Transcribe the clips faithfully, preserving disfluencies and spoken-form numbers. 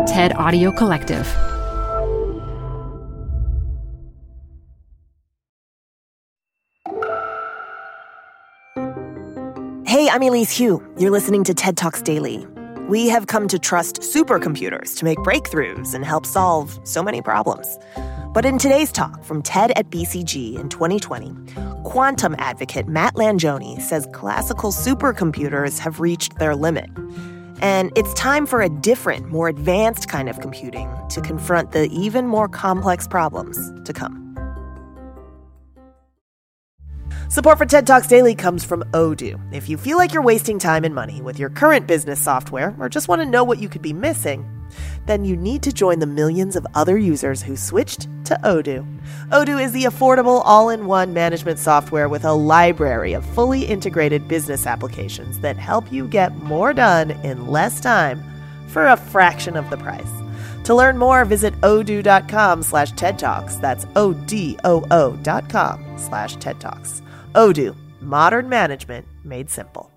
TED Audio Collective. Hey, I'm Elise Hu. You're listening to TED Talks Daily. We have come to trust supercomputers to make breakthroughs and help solve so many problems. But in today's talk from TED at B C G in twenty twenty, quantum advocate Matt Langione says classical supercomputers have reached their limit. And it's time for a different, more advanced kind of computing to confront the even more complex problems to come. Support for TED Talks Daily comes from Odoo. If you feel like you're wasting time and money with your current business software or just want to know what you could be missing, then you need to join the millions of other users who switched to Odoo. Odoo is the affordable all-in-one management software with a library of fully integrated business applications that help you get more done in less time for a fraction of the price. To learn more, visit odoo.com slash TED Talks. That's O-D-O-O dot com slash TED Talks. Odoo, modern management made simple.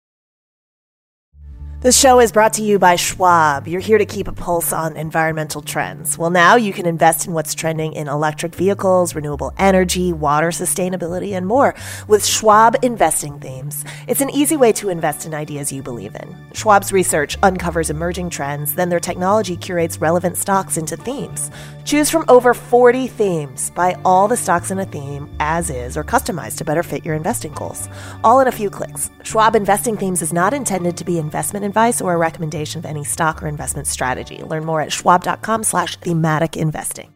This show is brought to you by Schwab. You're here to keep a pulse on environmental trends. Well, now you can invest in what's trending in electric vehicles, renewable energy, water sustainability, and more with Schwab Investing Themes. It's an easy way to invest in ideas you believe in. Schwab's research uncovers emerging trends, then their technology curates relevant stocks into themes. Choose from over forty themes. Buy all the stocks in a theme as is or customized to better fit your investing goals. All in a few clicks. Schwab Investing Themes is not intended to be investment advice or a recommendation of any stock or investment strategy. Learn more at schwab.com slash thematic investing.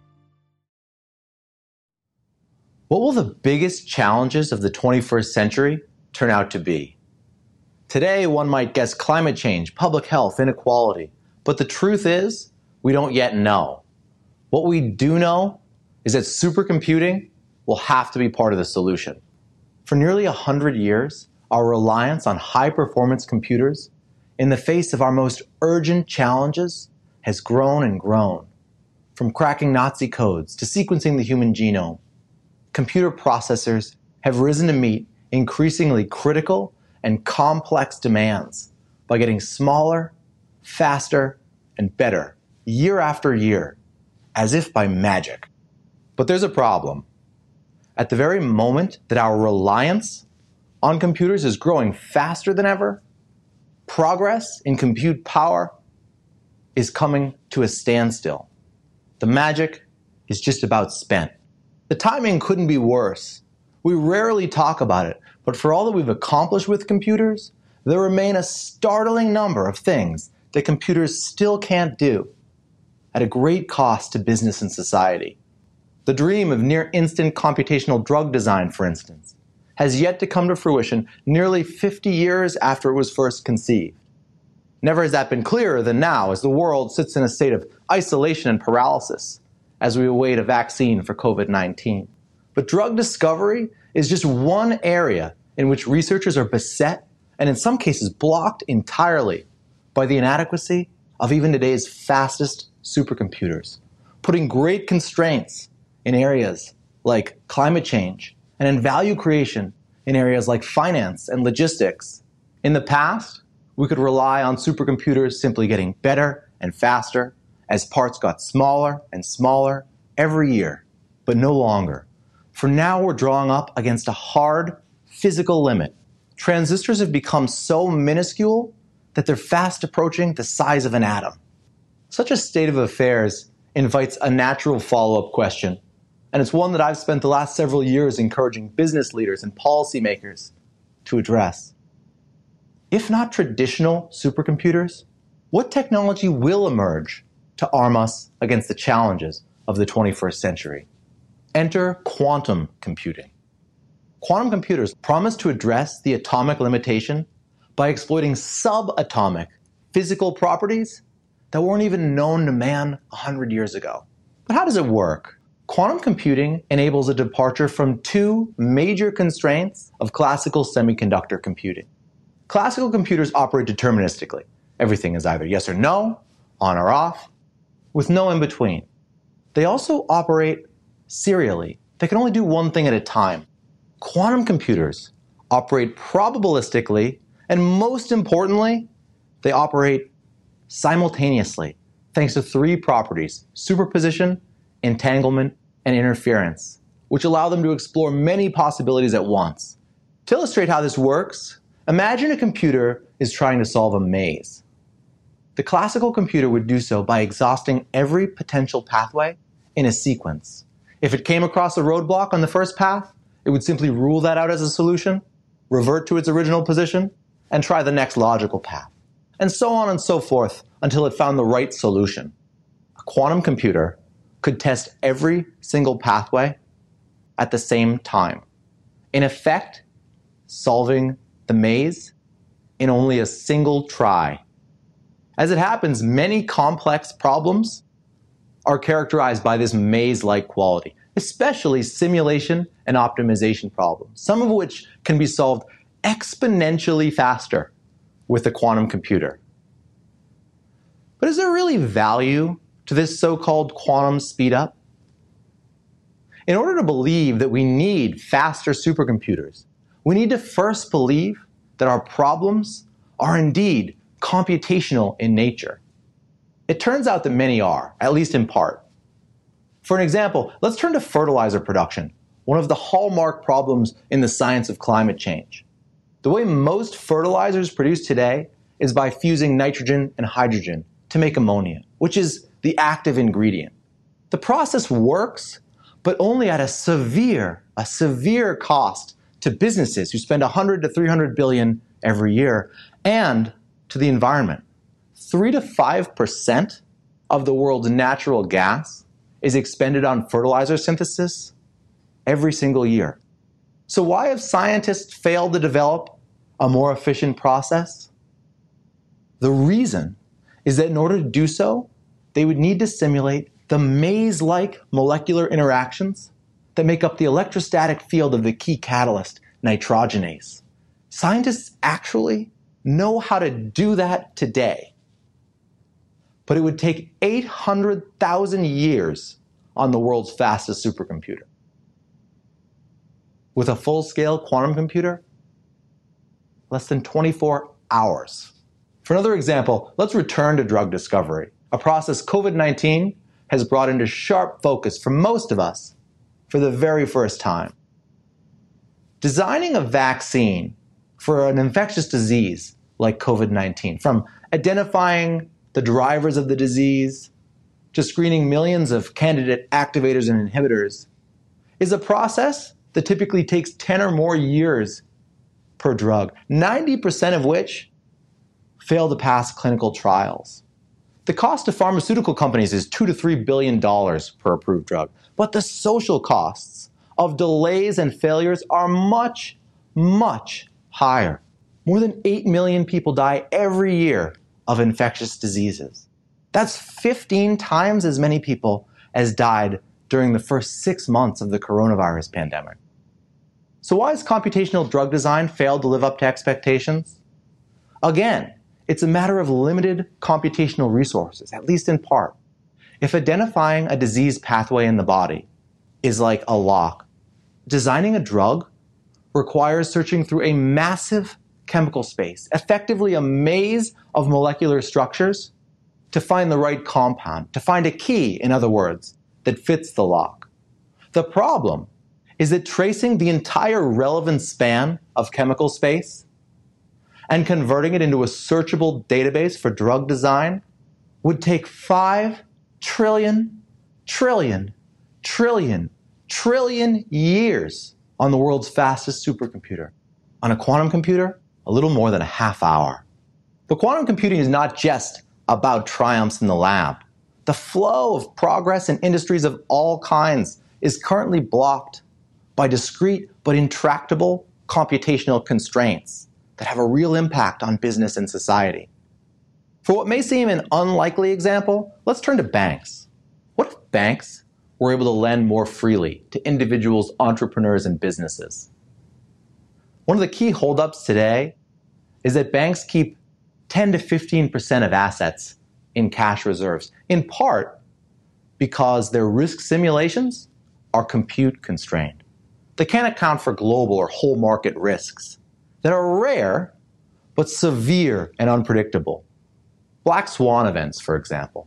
What will the biggest challenges of the twenty-first century turn out to be? Today, one might guess climate change, public health, inequality. But the truth is, we don't yet know. What we do know is that supercomputing will have to be part of the solution. For nearly one hundred years, our reliance on high-performance computers in the face of our most urgent challenges has grown and grown. From cracking Nazi codes to sequencing the human genome, computer processors have risen to meet increasingly critical and complex demands by getting smaller, faster, and better year after year, as if by magic. But there's a problem. At the very moment that our reliance on computers is growing faster than ever, progress in compute power is coming to a standstill. The magic is just about spent. The timing couldn't be worse. We rarely talk about it, but for all that we've accomplished with computers, there remain a startling number of things that computers still can't do, at a great cost to business and society. The dream of near-instant computational drug design, for instance, has yet to come to fruition nearly fifty years after it was first conceived. Never has that been clearer than now as the world sits in a state of isolation and paralysis as we await a vaccine for COVID nineteen. But drug discovery is just one area in which researchers are beset and in some cases blocked entirely by the inadequacy of even today's fastest supercomputers, putting great constraints in areas like climate change and in value creation in areas like finance and logistics. In the past, we could rely on supercomputers simply getting better and faster as parts got smaller and smaller every year, but no longer. For now, we're drawing up against a hard physical limit. Transistors have become so minuscule that they're fast approaching the size of an atom. Such a state of affairs invites a natural follow-up question, and it's one that I've spent the last several years encouraging business leaders and policymakers to address. If not traditional supercomputers, what technology will emerge to arm us against the challenges of the twenty-first century? Enter quantum computing. Quantum computers promise to address the atomic limitation by exploiting subatomic physical properties that weren't even known to man one hundred years ago. But how does it work? Quantum computing enables a departure from two major constraints of classical semiconductor computing. Classical computers operate deterministically. Everything is either yes or no, on or off, with no in between. They also operate serially. They can only do one thing at a time. Quantum computers operate probabilistically, and most importantly, they operate simultaneously, thanks to three properties: superposition, entanglement, and interference, which allow them to explore many possibilities at once. To illustrate how this works, imagine a computer is trying to solve a maze. The classical computer would do so by exhausting every potential pathway in a sequence. If it came across a roadblock on the first path, it would simply rule that out as a solution, revert to its original position, and try the next logical path, and so on and so forth until it found the right solution. A quantum computer could test every single pathway at the same time, in effect, solving the maze in only a single try. As it happens, many complex problems are characterized by this maze-like quality, especially simulation and optimization problems, some of which can be solved exponentially faster with a quantum computer. But is there really value to this so-called quantum speed-up? In order to believe that we need faster supercomputers, we need to first believe that our problems are indeed computational in nature. It turns out that many are, at least in part. For an example, let's turn to fertilizer production, one of the hallmark problems in the science of climate change. The way most fertilizers produced today is by fusing nitrogen and hydrogen to make ammonia, which is the active ingredient. The process works, but only at a severe, a severe cost to businesses who spend one hundred to three hundred billion every year, and to the environment. three to five percent of the world's natural gas is expended on fertilizer synthesis every single year. So why have scientists failed to develop a more efficient process? The reason is that in order to do so, they would need to simulate the maze-like molecular interactions that make up the electrostatic field of the key catalyst, nitrogenase. Scientists actually know how to do that today. But it would take eight hundred thousand years on the world's fastest supercomputer. With a full-scale quantum computer, less than twenty-four hours. For another example, let's return to drug discovery, a process COVID nineteen has brought into sharp focus for most of us for the very first time. Designing a vaccine for an infectious disease like COVID nineteen, from identifying the drivers of the disease to screening millions of candidate activators and inhibitors, is a process that typically takes ten or more years per drug, ninety percent of which fail to pass clinical trials. The cost to pharmaceutical companies is two to three billion dollars per approved drug, but the social costs of delays and failures are much, much higher. More than eight million people die every year of infectious diseases. That's fifteen times as many people as died during the first six months of the coronavirus pandemic. So why has computational drug design failed to live up to expectations? Again, it's a matter of limited computational resources, at least in part. If identifying a disease pathway in the body is like a lock, designing a drug requires searching through a massive chemical space, effectively a maze of molecular structures, to find the right compound, to find a key, in other words, that fits the lock. The problem is that tracing the entire relevant span of chemical space and converting it into a searchable database for drug design would take five trillion, trillion, trillion, trillion years on the world's fastest supercomputer. On a quantum computer, a little more than a half hour. But quantum computing is not just about triumphs in the lab. The flow of progress in industries of all kinds is currently blocked by discrete but intractable computational constraints that have a real impact on business and society. For what may seem an unlikely example, let's turn to banks. What if banks were able to lend more freely to individuals, entrepreneurs, and businesses? One of the key holdups today is that banks keep ten to fifteen percent of assets in cash reserves, in part because their risk simulations are compute constrained. They can't account for global or whole market risks that are rare but severe and unpredictable. Black swan events, for example.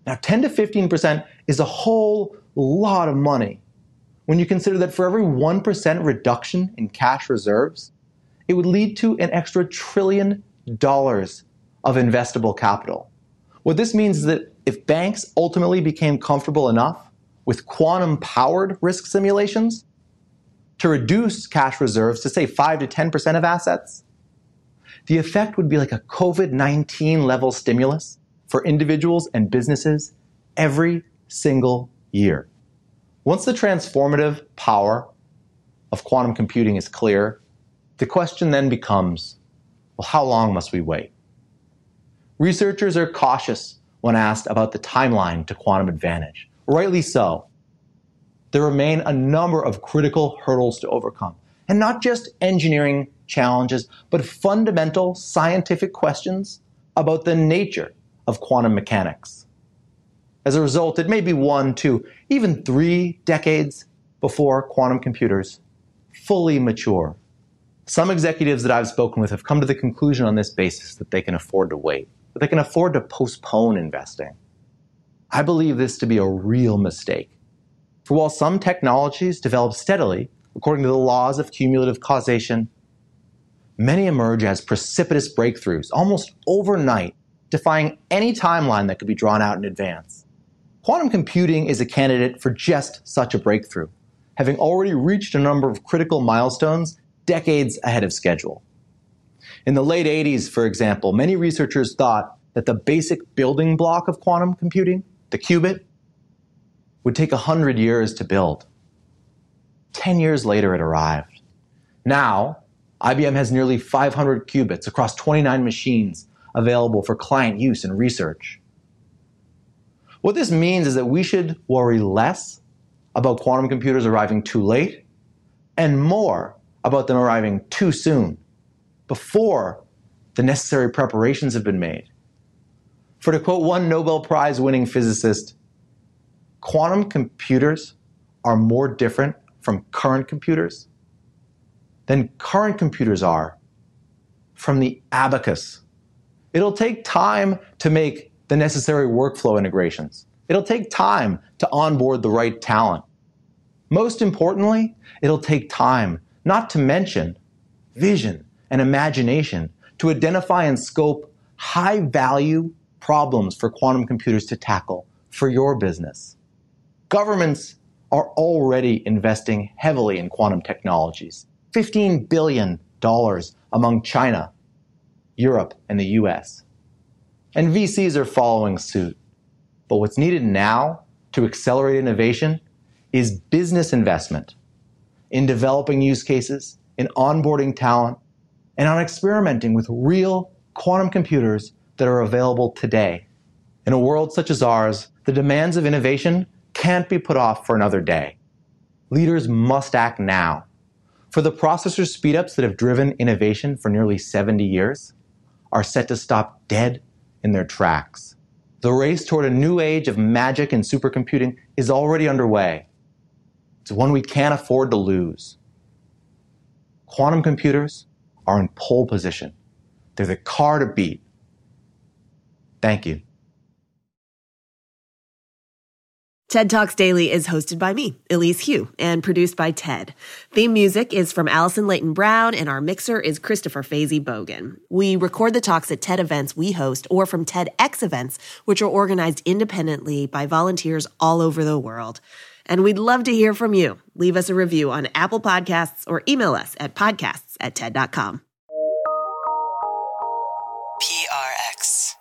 Now, ten to fifteen percent is a whole lot of money when you consider that for every one percent reduction in cash reserves, it would lead to an extra trillion dollars of investable capital. What this means is that if banks ultimately became comfortable enough with quantum-powered risk simulations to reduce cash reserves to, say, five to ten percent of assets, the effect would be like a COVID nineteen level stimulus for individuals and businesses every single year. Once the transformative power of quantum computing is clear, the question then becomes, well, how long must we wait? Researchers are cautious when asked about the timeline to quantum advantage. Rightly so. There remain a number of critical hurdles to overcome, and not just engineering challenges, but fundamental scientific questions about the nature of quantum mechanics. As a result, it may be one, two, even three decades before quantum computers fully mature. Some executives that I've spoken with have come to the conclusion on this basis that they can afford to wait, that they can afford to postpone investing. I believe this to be a real mistake. For while some technologies develop steadily, according to the laws of cumulative causation, many emerge as precipitous breakthroughs, almost overnight, defying any timeline that could be drawn out in advance. Quantum computing is a candidate for just such a breakthrough, having already reached a number of critical milestones decades ahead of schedule. In the late eighties, for example, many researchers thought that the basic building block of quantum computing, the qubit, would take one hundred years to build. Ten years later, it arrived. Now, I B M has nearly five hundred qubits across twenty-nine machines available for client use and research. What this means is that we should worry less about quantum computers arriving too late and more about them arriving too soon, before the necessary preparations have been made. For to quote one Nobel Prize-winning physicist, quantum computers are more different from current computers than current computers are from the abacus. It'll take time to make the necessary workflow integrations. It'll take time to onboard the right talent. Most importantly, it'll take time, not to mention vision and imagination, to identify and scope high-value problems for quantum computers to tackle for your business. Governments are already investing heavily in quantum technologies, fifteen billion dollars among China, Europe, and the U S. And V Cs are following suit. But what's needed now to accelerate innovation is business investment in developing use cases, in onboarding talent, and on experimenting with real quantum computers that are available today. In a world such as ours, the demands of innovation can't be put off for another day. Leaders must act now. For the processor speedups that have driven innovation for nearly seventy years are set to stop dead in their tracks. The race toward a new age of magic and supercomputing is already underway. It's one we can't afford to lose. Quantum computers are in pole position. They're the car to beat. Thank you. TED Talks Daily is hosted by me, Elise Hu, and produced by TED. Theme music is from Allison Leighton Brown, and our mixer is Christopher Fazy Bogan. We record the talks at TED events we host or from TEDx events, which are organized independently by volunteers all over the world. And we'd love to hear from you. Leave us a review on Apple Podcasts or email us at podcasts at TED dot com. P R X.